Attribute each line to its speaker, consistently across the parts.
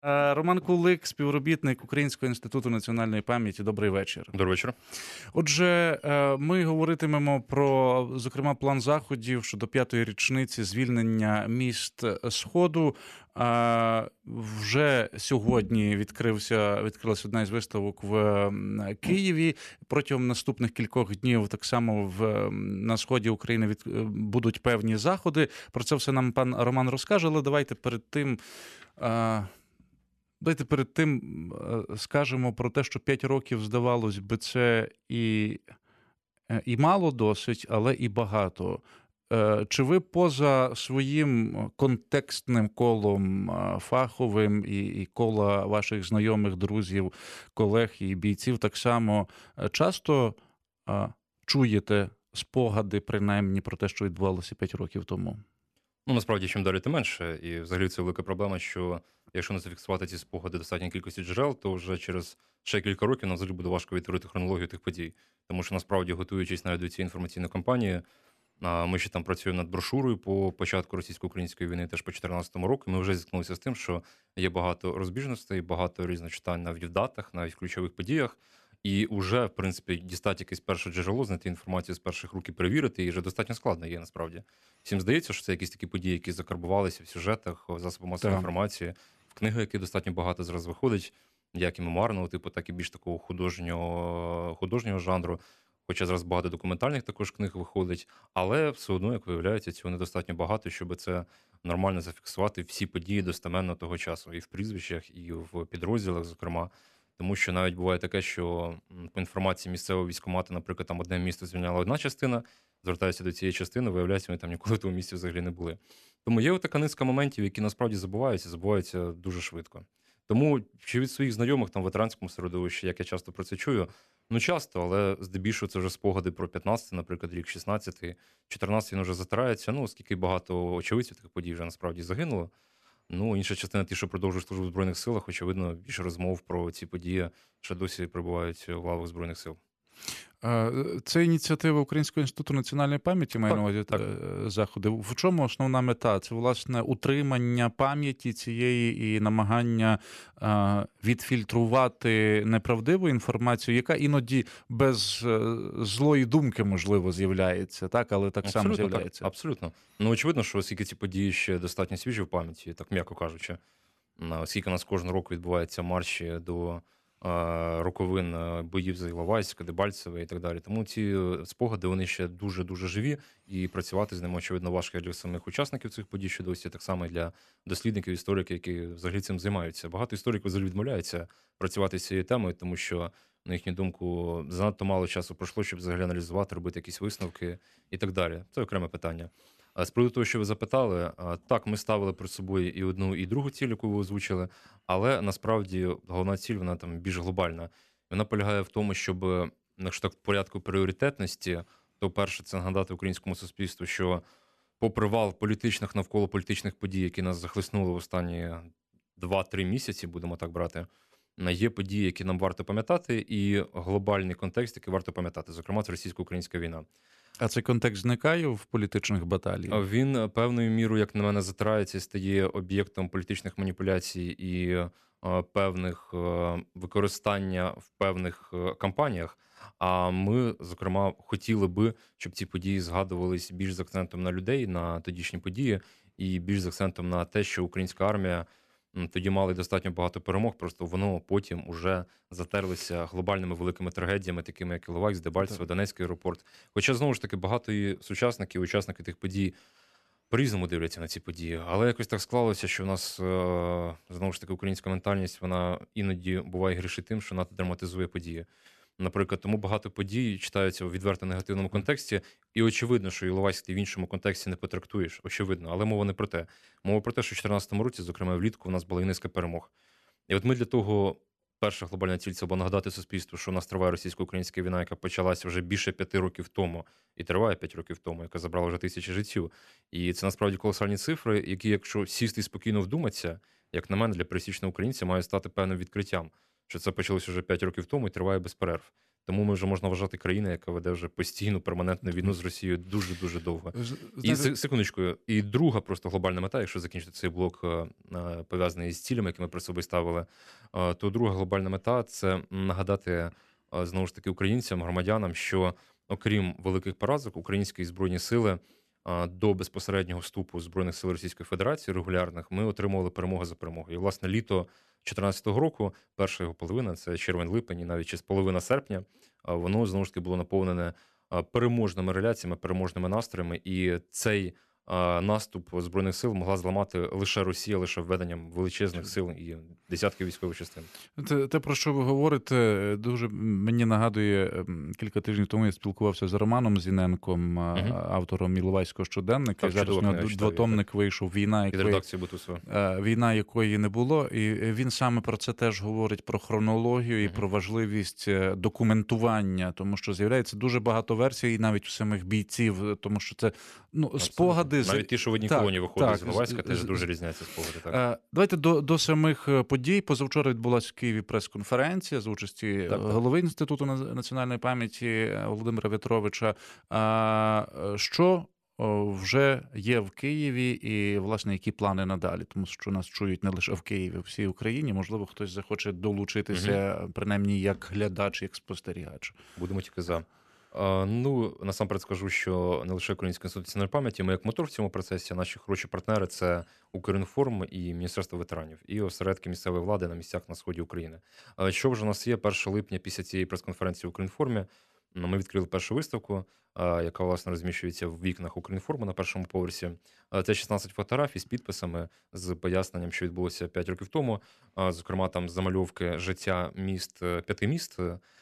Speaker 1: Роман Кулик, співробітник Українського інституту національної пам'яті. Добрий вечір.
Speaker 2: Добрий вечір.
Speaker 1: Отже, ми говоритимемо про, зокрема, план заходів щодо 5-ї річниці звільнення міст Сходу. Вже сьогодні відкрилася одна із виставок в Києві. Протягом наступних кількох днів так само на сході України будуть певні заходи. Про це все нам пан Роман розкаже, але давайте перед тим скажемо про те, що 5 років, здавалось би, це і мало досить, але і багато. Чи ви поза своїм контекстним колом фаховим і кола ваших знайомих, друзів, колег і бійців так само часто чуєте спогади, принаймні, про те, що відбувалося 5 років тому?
Speaker 2: Ну, насправді, чим далі, тим менше. І взагалі це велика проблема, що якщо не зафіксувати ці спогади достатньої кількості джерел, то вже через ще кілька років нам взагалі буде важко відтворити хронологію тих подій. Тому що, насправді, готуючись навіть до цієї інформаційної кампанії, ми ще там працюємо над брошурою по початку російсько-української війни, теж по 2014 року. Ми вже зіткнулися з тим, що є багато розбіжностей, багато різних читань навіть в датах, навіть в ключових подіях. І вже, в принципі, дістати якесь перше джерело, знайти інформацію з перших рук і перевірити, і вже достатньо складно є, насправді. Всім здається, що це якісь такі події, які закарбувалися в сюжетах, в засобах масової інформації, в книгах, які достатньо багато зараз виходить, як і мемуарного типу, так і більш такого художнього жанру. Хоча зараз багато документальних також книг виходить, але все одно, як виявляється, цього недостатньо багато, щоб це нормально зафіксувати всі події достеменно того часу. І в прізвищах, і в підрозділах, зокрема. Тому що навіть буває таке, що по інформації місцевого військкомату, наприклад, там одне місто звільняла одна частина, звертаюся до цієї частини, виявляється, вони там ніколи в тому місці взагалі не були. Тому є така низка моментів, які насправді забуваються дуже швидко. Тому чи від своїх знайомих там в ветеранському середовищі, як я часто про це чую, ну часто, але здебільшого це вже спогади про 15-й, наприклад, рік, 16-й, 14-й він вже затирається, ну, оскільки багато очевидців таких подій вже насправді загинуло. Ну, інша частина, ті, що продовжують службу в Збройних силах, очевидно, більше розмов про ці події ще досі перебувають в лавах Збройних сил.
Speaker 1: Це ініціатива Українського інституту національної пам'яті, маю на увазі заходи. В чому основна мета? Це, власне, утримання пам'яті цієї і намагання відфільтрувати неправдиву інформацію, яка іноді без злої думки, можливо, з'являється, так? Але так само з'являється.
Speaker 2: Так, абсолютно. Ну, очевидно, що оскільки ці події ще достатньо свіжі в пам'яті, так м'яко кажучи, оскільки у нас кожного року відбуваються марші до роковин боїв за Іловайськ, Дебальцеве і так далі. Тому ці спогади, вони ще дуже-дуже живі, і працювати з ними, очевидно, важко для самих учасників цих подій, що досі, так само і для дослідників, істориків, які взагалі цим займаються. Багато істориків взагалі відмовляються працювати з цією темою, тому що, на їхню думку, занадто мало часу пройшло, щоб взагалі аналізувати, робити якісь висновки і так далі. Це окреме питання. А з приводу того, що ви запитали, так, ми ставили перед собою і одну, і другу ціль, яку ви озвучили, але насправді головна ціль, вона там більш глобальна. Вона полягає в тому, щоб, якщо так в порядку пріоритетності, то перше, це нагадати українському суспільству, що попри вал політичних, навколо політичних подій, які нас захлеснули в останні 2-3 місяці, будемо так брати, є події, які нам варто пам'ятати, і глобальний контекст, який варто пам'ятати, зокрема, це російсько-українська війна.
Speaker 1: А цей контекст зникає в політичних баталіях?
Speaker 2: Він певною мірою, як на мене, затирається і стає об'єктом політичних маніпуляцій і певних використання в певних кампаніях. А ми, зокрема, хотіли би, щоб ці події згадувались більш з акцентом на людей, на тодішні події, і більш з акцентом на те, що українська армія тоді мали достатньо багато перемог, просто воно потім уже затерлося глобальними великими трагедіями, такими як Іловайськ, Дебальцеве, Донецький аеропорт. Хоча, знову ж таки, багато і сучасників, учасники тих подій по-різному дивляться на ці події. Але якось так склалося, що в нас, знову ж таки, українська ментальність, вона іноді буває грішить тим, що надто драматизує події. Наприклад, тому багато подій читаються у відверто негативному контексті, і очевидно, що Іловайськ ти в іншому контексті не потрактуєш, очевидно, але мова не про те. Мова про те, що в 2014 році, зокрема влітку, у нас була і низка перемог. І от ми для того, перша глобальна ціль, це було нагадати суспільству, що у нас триває російсько-українська війна, яка почалася вже більше 5 років тому, і триває 5 років тому, яка забрала вже тисячі життів. І це насправді колосальні цифри, які, якщо сісти і спокійно вдуматися, як на мене, для пересічного українця мають стати певним відкриттям, що це почалося вже 5 років тому і триває без перерв. Тому ми вже можна вважати країною, яка веде вже постійну перманентну війну з Росією дуже-дуже довго. І секундочку, і друга просто глобальна мета, якщо закінчити цей блок, пов'язаний з цілями, які ми при собі ставили, то друга глобальна мета – це нагадати, знову ж таки, українцям, громадянам, що окрім великих поразок, українські збройні сили до безпосереднього вступу Збройних сил Російської Федерації регулярних ми отримували перемогу за перемогою. І, власне, літо 2014 року, перша його половина, це червень-липень, і навіть ще половина серпня, воно, знову ж таки, було наповнене переможними реляціями, переможними настроями, і цей наступ Збройних сил могла зламати лише Росія, лише введенням величезних сил і десятків військових частин.
Speaker 1: Те, про що ви говорите, дуже мені нагадує, кілька тижнів тому я спілкувався з Романом Зіненком, автором Іловайського щоденника.
Speaker 2: Так,
Speaker 1: і зараз у нього двотомник вийшов «Війна, якої не було». І він саме про це теж говорить, про хронологію і про важливість документування, тому що з'являється дуже багато версій, і навіть у самих бійців, тому що це спогади.
Speaker 2: Навіть ті, що в одній колоні виходять з Іловайська, теж дуже різняться спогади. Так.
Speaker 1: Давайте до самих подій. Позавчора відбулася в Києві прес-конференція з участі голови Інституту національної пам'яті Володимира В'ятровича. Що вже є в Києві і, власне, які плани надалі? Тому що нас чують не лише в Києві, в всій Україні. Можливо, хтось захоче долучитися, принаймні, як глядач, як спостерігач.
Speaker 2: Будемо тільки за. Насамперед скажу, що не лише Український інститут національної пам'яті, ми як мотор в цьому процесі, наші хороші партнери – це Укрінформ і Міністерство ветеранів, і осередки місцевої влади на місцях на сході України. Що вже у нас є? 1 липня після цієї прес-конференції в Укрінформі ми відкрили першу виставку, яка, власне, розміщується в вікнах Укрінформу на першому поверсі. Це 16 фотографій з підписами, з поясненням, що відбулося 5 років тому. Зокрема, там замальовки життя 5 міст,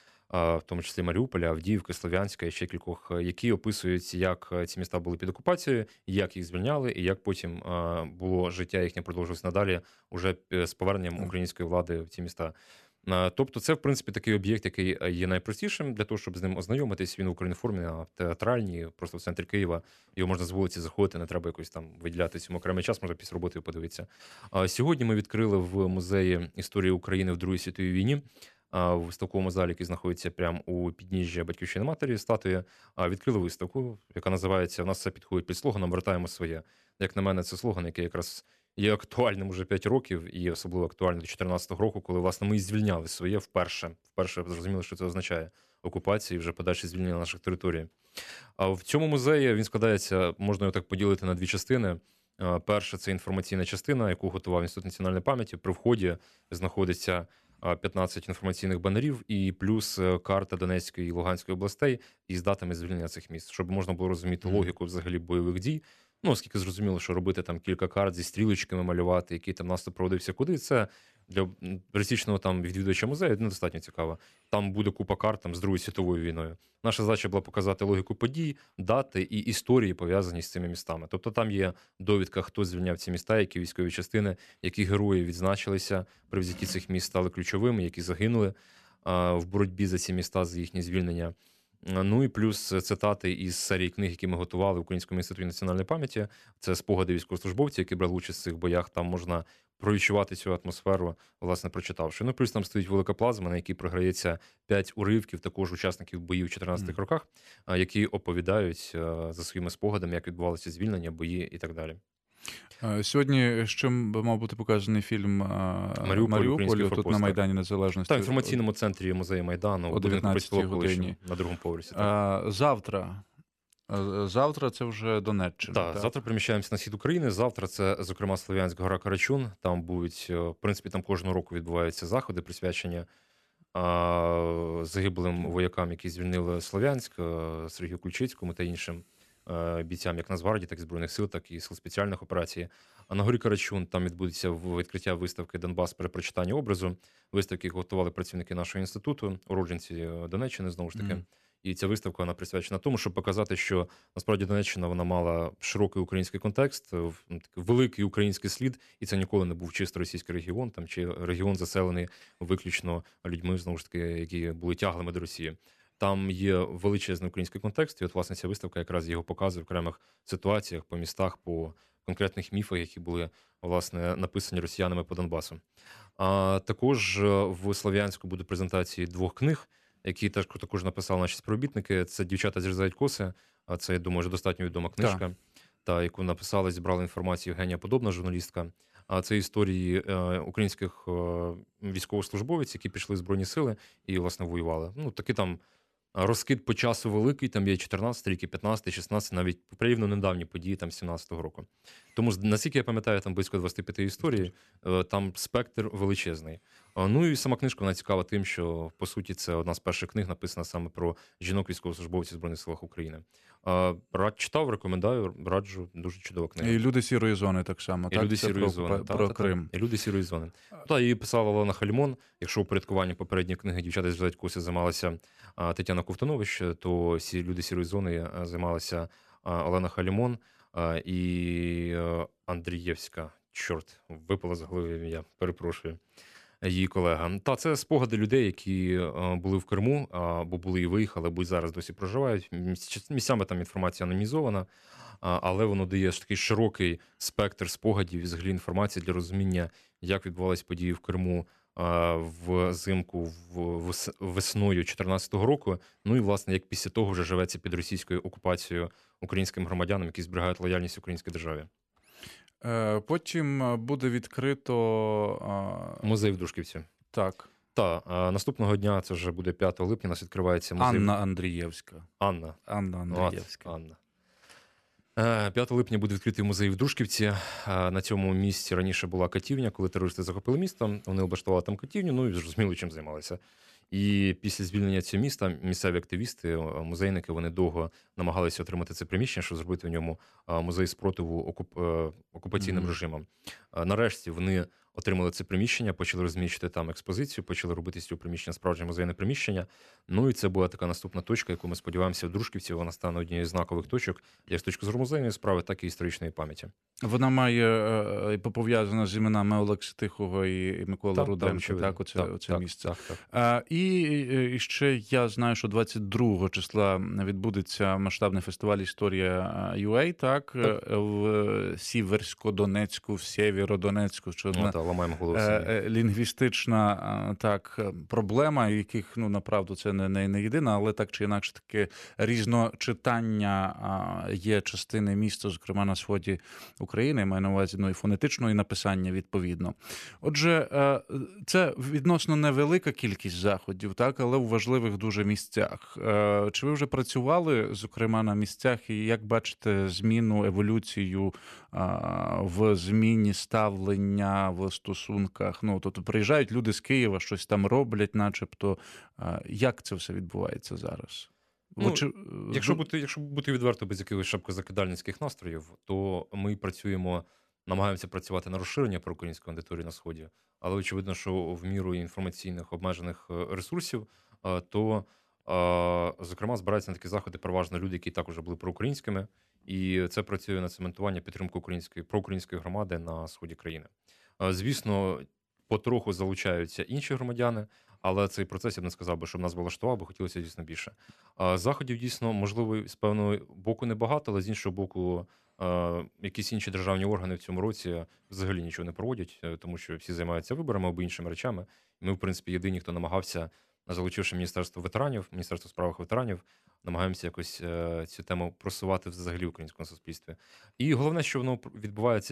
Speaker 2: в тому числі Маріуполя, Авдіївки, Слов'янська і ще кількох, які описують, як ці міста були під окупацією, як їх звільняли, і як потім було життя їхнє продовжилось надалі, уже з поверненням української влади в ці міста. Тобто це, в принципі, такий об'єкт, який є найпростішим для того, щоб з ним ознайомитись. Він в Укрінформі, театральній, просто в центрі Києва. Його можна з вулиці заходити, не треба якось там виділяти цьому окремий час, можна після роботи подивитися. Сьогодні ми відкрили в музеї історії України в Другій світовій війні, в виставковому залі, який знаходиться прямо у підніжжі Батьківщини матері статуї, відкрили виставку, яка називається «У нас все підходить під слоганом «Вертаємо своє». Як на мене, це слоган, який якраз є актуальним уже 5 років і особливо актуальним до 2014 року, коли, власне, ми і звільняли своє вперше. Вперше зрозуміли, що це означає окупацію і вже подальше звільнення наших територій. В цьому музеї він складається, можна його так поділити на 2 частини. Перша – це інформаційна частина, яку готував Інститут національної пам'яті. При вході знаходиться 15 інформаційних банерів і плюс карта Донецької і Луганської областей із датами звільнення цих міст, щоб можна було розуміти логіку взагалі бойових дій. Оскільки зрозуміло, що робити там кілька карт зі стрілочками малювати, який там наступ проводився куди, це для пересічного там відвідувача музею недостатньо цікаво. Там буде купа карт там, з Другою світовою війною. Наша задача була показати логіку подій, дати і історії, пов'язані з цими містами. Тобто там є довідка, хто звільняв ці міста, які військові частини, які герої відзначилися при взятті цих міст, стали ключовими, які загинули в боротьбі за ці міста, за їхнє звільнення. І плюс цитати із серії книг, які ми готували в Українському інституті національної пам'яті. Це спогади військовослужбовців, які брали участь в цих боях. Там можна провідчувати цю атмосферу, власне, прочитавши. Плюс там стоїть велика плазма, на якій програється 5 уривків, також учасників боїв в 14-х роках, які оповідають за своїми спогадами, як відбувалося звільнення, бої і так далі.
Speaker 1: Сьогодні ще мав бути показаний фільм Маріуполь тут на Майдані Незалежності.
Speaker 2: Так, в інформаційному центрі музею Майдану
Speaker 1: о 19-й годині.
Speaker 2: На другому поверсі.
Speaker 1: Завтра це вже Донеччина.
Speaker 2: Так, завтра переміщаємося на схід України. Завтра це, зокрема, Слов'янськ, гора Карачун. Там будуть, в принципі, там кожного року відбуваються заходи, присвячені загиблим воякам, які звільнили Слов'янськ, Сергію Ключицькому та іншим бійцям як Нацгвардії, так і Збройних сил, так і Сил спеціальних операцій. А на горі Карачун там відбудеться відкриття виставки «Донбас. Перепрочитання образу». Виставки, які готували працівники нашого інституту, уродженці Донеччини, знову ж таки. І ця виставка, вона присвячена тому, щоб показати, що насправді Донеччина, вона мала широкий український контекст, великий український слід, і це ніколи не був чисто російський регіон, там, чи регіон заселений виключно людьми, знову ж таки, які були тяглими до Росії. Там є величезний український контекст, і от, власне, ця виставка якраз його показує в окремих ситуаціях, по містах, по конкретних міфах, які були, власне, написані росіянами по Донбасу. А також в Слов'янську буде презентації 2 книг, які також написали наші співробітники. Це «Дівчата зрізають коси». Це, я думаю, вже достатньо відома книжка, яку написала, зібрала інформацію Євгенія Подобна, журналістка. Це історії українських військовослужбовців, які пішли в Збройні Сили і, власне, воювали. Такий там розкид по часу великий, там є 14 рік, 15, 16, навіть порівняно недавні події, там 17-го року. Тому, наскільки я пам'ятаю, там близько 25 історій, там спектр величезний. І сама книжка, вона цікава тим, що, по суті, це одна з перших книг, написана саме про жінок-військовослужбовців Збройних Силах України. Читав, рекомендую, раджу, дуже чудова книга.
Speaker 1: І «Люди сірої зони» так само,
Speaker 2: І
Speaker 1: так?
Speaker 2: «Люди
Speaker 1: Це
Speaker 2: сірої зони».
Speaker 1: Про Крим.
Speaker 2: І «Люди сірої зони». Її писала Олена Халімон. Якщо упорядкуванням попередньої книги «Дівчата зрізають коси» займалася Тетяна Ковтунович, то «Люди сірої зони» займалася Олена Халімон і Андрієвська. Чорт, випала з голови ім'я, перепрошую. Її колега. Це спогади людей, які були в Криму, або були і виїхали, або й зараз досі проживають. Місцями там інформація анонімізована, але воно дає такий широкий спектр спогадів і взагалі інформації для розуміння, як відбувалися події в Криму взимку, весною 2014 року. І, власне, як після того вже живеться під російською окупацією українським громадянам, які зберігають лояльність українській державі.
Speaker 1: Потім буде відкрито...
Speaker 2: Музей в Дружківці.
Speaker 1: Так.
Speaker 2: Наступного дня, це вже буде 5 липня, у нас відкривається музей.
Speaker 1: Анна Андрієвська.
Speaker 2: Анна
Speaker 1: Андрієвська.
Speaker 2: Анна. 5 липня буде відкритий музей в Дружківці. На цьому місці раніше була катівня, коли терористи захопили місто. Вони облаштували там катівню, і зрозуміли, чим займалися. І після звільнення цього міста місцеві активісти, музейники, вони довго намагалися отримати це приміщення, щоб зробити в ньому музей спротиву окупаційним режимам. Нарешті вони отримали це приміщення, почали розміщувати там експозицію, почали робити з цього приміщення справжнє музейне приміщення. І це була така наступна точка, яку ми сподіваємося в Дружківці, вона стане однією з знакових точок, як з точки зору музейної справи, так і історичної пам'яті.
Speaker 1: Вона має пов'язана з іменами Олекси Тихого і Миколи Руденка, так, оце місце. І ще я знаю, що 22 числа відбудеться масштабний фестиваль «Історія UA», так, в Сіверсько-Донецьку, в Сєвєродонецьку, що
Speaker 2: ламаємо голову
Speaker 1: лінгвістична проблема, яких, направду, це не єдина, але так чи інакше таке різночитання є частини міста, зокрема на сході України, маю на увазі, і фонетичного, і написання відповідно. Отже, це відносно невелика кількість заходів, так, але у важливих дуже місцях. Чи ви вже працювали, зокрема, на місцях, і як бачите зміну, еволюцію в зміні ставлення, в стосунках? Тобто приїжджають люди з Києва, щось там роблять начебто. Як це все відбувається зараз?
Speaker 2: Якщо бути відверто без якихось шапкозакидальницьких настроїв, то ми намагаємося працювати на розширення проукраїнської аудиторії на Сході, але очевидно, що в міру інформаційних обмежених ресурсів, то, зокрема, збираються на такі заходи переважно люди, які також були проукраїнськими, і це працює на цементування підтримку проукраїнської громади на сході країни. Звісно, потроху залучаються інші громадяни, але цей процес, я б не сказав би, щоб нас влаштував, бо хотілося, дійсно, більше. Заходів, дійсно, можливо, з певного боку небагато, але з іншого боку, якісь інші державні органи в цьому році взагалі нічого не проводять, тому що всі займаються виборами або іншими речами. Ми, в принципі, єдині, хто намагався, залучивши Міністерство справах ветеранів, намагаємося якось цю тему просувати взагалі в українському суспільстві. І головне, що воно відбувається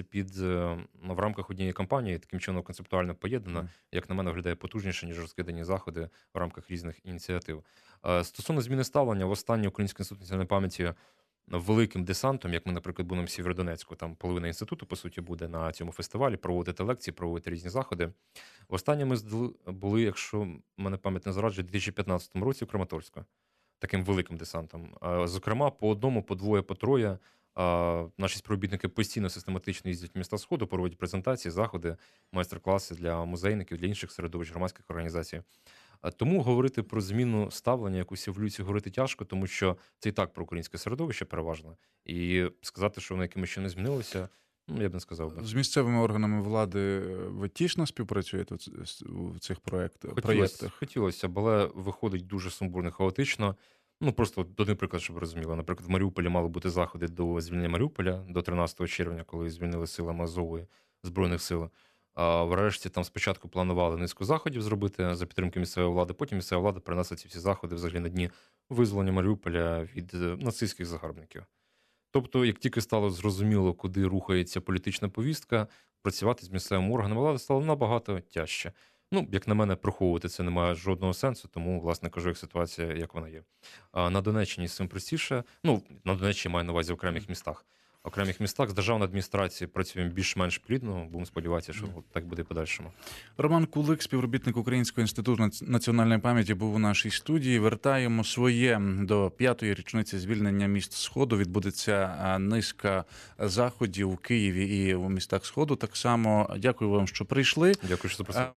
Speaker 2: в рамках однієї кампанії, таким чином концептуально поєднано, як на мене, виглядає потужніше, ніж розкидані заходи в рамках різних ініціатив. Стосовно зміни ставлення, в останній Український інститут національної пам'яті великим десантом, як ми, наприклад, будемо в Сєвєродонецьку, там половина інституту, по суті, буде на цьому фестивалі, проводити лекції, проводити різні заходи. Востаннє ми були, якщо мене пам'ять не зраджує, у 2015 році в Краматорську, таким великим десантом. Зокрема, по одному, по двоє, по троє наші співробітники постійно систематично їздять в міста Сходу, проводять презентації, заходи, майстер-класи для музейників, для інших середовищ громадських організацій. Тому говорити про зміну ставлення, якусь еволюцію говорити тяжко, тому що це і так про українське середовище переважно. І сказати, що воно якимось ще не змінилося, я б не сказав би.
Speaker 1: З місцевими органами влади ви тісно співпрацюєте в цих проєктах?
Speaker 2: Хотілося б, але виходить дуже сумбурно, хаотично. Просто один приклад, щоб ви розуміли. Наприклад, в Маріуполі мали бути заходи до звільнення Маріуполя до 13 червня, коли звільнили силами Азову Збройних сил. Врешті там спочатку планували низку заходів зробити за підтримки місцевої влади, потім місцева влада принесла ці всі заходи взагалі на дні визволення Маріуполя від нацистських загарбників. Тобто, як тільки стало зрозуміло, куди рухається політична повістка, працювати з місцевими органами влади стало набагато тяжче. Ну, як на мене, приховувати це немає жодного сенсу, тому, власне, кажу, як ситуація, як вона є. А на Донеччині з цим простіше. Ну, на Донеччині маю на увазі в окремих містах. В окремих містах з державної адміністрації працюємо більш-менш плідно. Будемо сподіватися, що так буде і подальшому.
Speaker 1: Роман Кулик, співробітник Українського інституту національної пам'яті, був у нашій студії. Вертаємо своє до 5-ї річниці звільнення міст Сходу. Відбудеться низка заходів у Києві і у містах Сходу. Так само дякую вам, що прийшли.
Speaker 2: Дякую, що запросили.